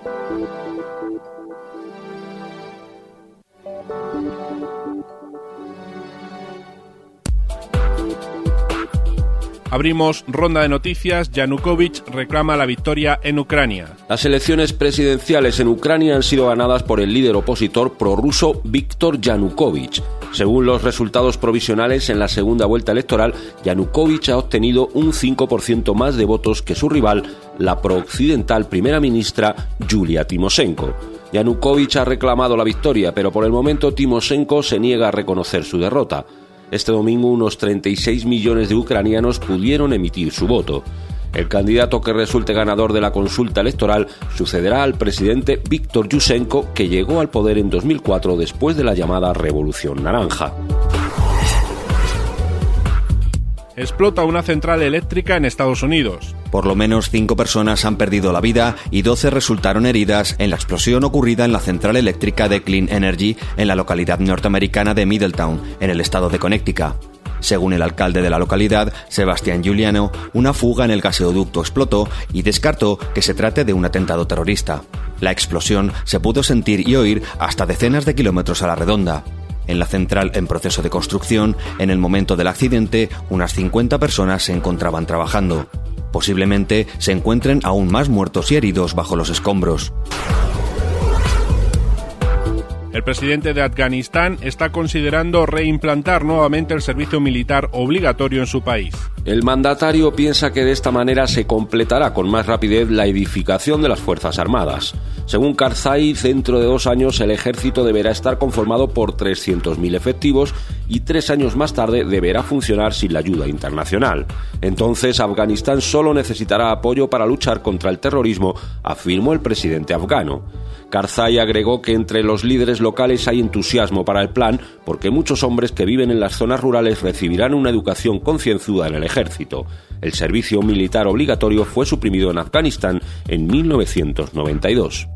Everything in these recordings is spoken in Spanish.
Abrimos ronda de noticias. Yanukovych reclama la victoria en Ucrania. Las elecciones presidenciales en Ucrania han sido ganadas por el líder opositor prorruso Víktor Yanukovych. Según los resultados provisionales en la segunda vuelta electoral, Yanukovych ha obtenido un 5% más de votos que su rival, la prooccidental primera ministra Yulia Tymoshenko. Yanukovych ha reclamado la victoria, pero por el momento Tymoshenko se niega a reconocer su derrota. Este domingo unos 36 millones de ucranianos pudieron emitir su voto. El candidato que resulte ganador de la consulta electoral sucederá al presidente Víktor Yushchenko, que llegó al poder en 2004 después de la llamada Revolución Naranja. Explota una central eléctrica en Estados Unidos. Por lo menos 5 personas han perdido la vida y 12 resultaron heridas en la explosión ocurrida en la central eléctrica de Clean Energy en la localidad norteamericana de Middletown, en el estado de Connecticut. Según el alcalde de la localidad, Sebastián Giuliano, una fuga en el gaseoducto explotó y descartó que se trate de un atentado terrorista. La explosión se pudo sentir y oír hasta decenas de kilómetros a la redonda. En la central en proceso de construcción, en el momento del accidente, unas 50 personas se encontraban trabajando. Posiblemente se encuentren aún más muertos y heridos bajo los escombros. El presidente de Afganistán está considerando reimplantar nuevamente el servicio militar obligatorio en su país. El mandatario piensa que de esta manera se completará con más rapidez la edificación de las Fuerzas Armadas. Según Karzai, dentro de 2 años el ejército deberá estar conformado por 300.000 efectivos y 3 años más tarde deberá funcionar sin la ayuda internacional. Entonces Afganistán solo necesitará apoyo para luchar contra el terrorismo, afirmó el presidente afgano. Karzai agregó que entre los líderes locales hay entusiasmo para el plan porque muchos hombres que viven en las zonas rurales recibirán una educación concienzuda en el ejército. El servicio militar obligatorio fue suprimido en Afganistán en 1992.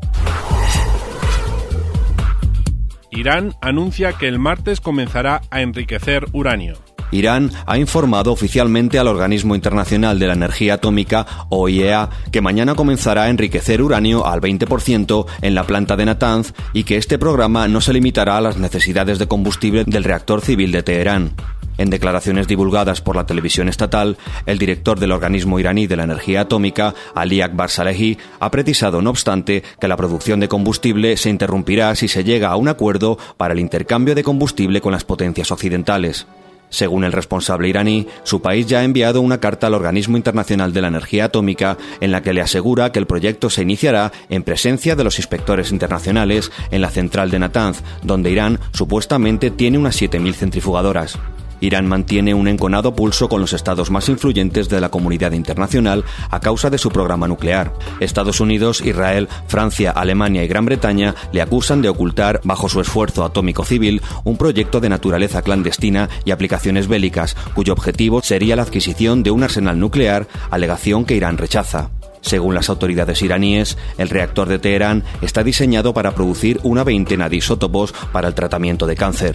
Irán anuncia que el martes comenzará a enriquecer uranio. Irán ha informado oficialmente al Organismo Internacional de la Energía Atómica, OIEA, que mañana comenzará a enriquecer uranio al 20% en la planta de Natanz y que este programa no se limitará a las necesidades de combustible del reactor civil de Teherán. En declaraciones divulgadas por la televisión estatal, el director del organismo iraní de la energía atómica, Ali Akbar Salehi, ha precisado, no obstante, que la producción de combustible se interrumpirá si se llega a un acuerdo para el intercambio de combustible con las potencias occidentales. Según el responsable iraní, su país ya ha enviado una carta al Organismo Internacional de la Energía Atómica en la que le asegura que el proyecto se iniciará en presencia de los inspectores internacionales en la central de Natanz, donde Irán supuestamente tiene unas 7.000 centrifugadoras. Irán mantiene un enconado pulso con los estados más influyentes de la comunidad internacional a causa de su programa nuclear. Estados Unidos, Israel, Francia, Alemania y Gran Bretaña le acusan de ocultar, bajo su esfuerzo atómico civil, un proyecto de naturaleza clandestina y aplicaciones bélicas, cuyo objetivo sería la adquisición de un arsenal nuclear, alegación que Irán rechaza. Según las autoridades iraníes, el reactor de Teherán está diseñado para producir una veintena de isótopos para el tratamiento de cáncer.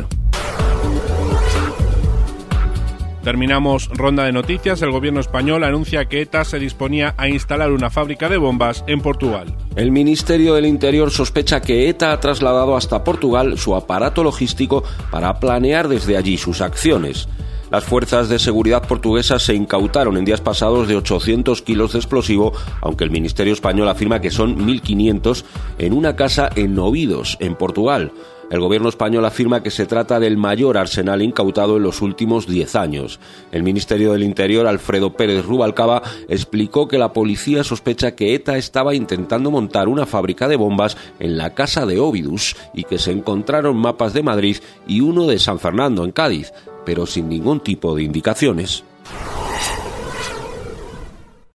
Terminamos ronda de noticias. El gobierno español anuncia que ETA se disponía a instalar una fábrica de bombas en Portugal. El Ministerio del Interior sospecha que ETA ha trasladado hasta Portugal su aparato logístico para planear desde allí sus acciones. Las fuerzas de seguridad portuguesas se incautaron en días pasados de 800 kilos de explosivo, aunque el Ministerio español afirma que son 1.500 en una casa en Óbidos, en Portugal. El gobierno español afirma que se trata del mayor arsenal incautado en los últimos 10 años. El Ministerio del Interior, Alfredo Pérez Rubalcaba, explicó que la policía sospecha que ETA estaba intentando montar una fábrica de bombas en la casa de Óbidos y que se encontraron mapas de Madrid y uno de San Fernando, en Cádiz, pero sin ningún tipo de indicaciones.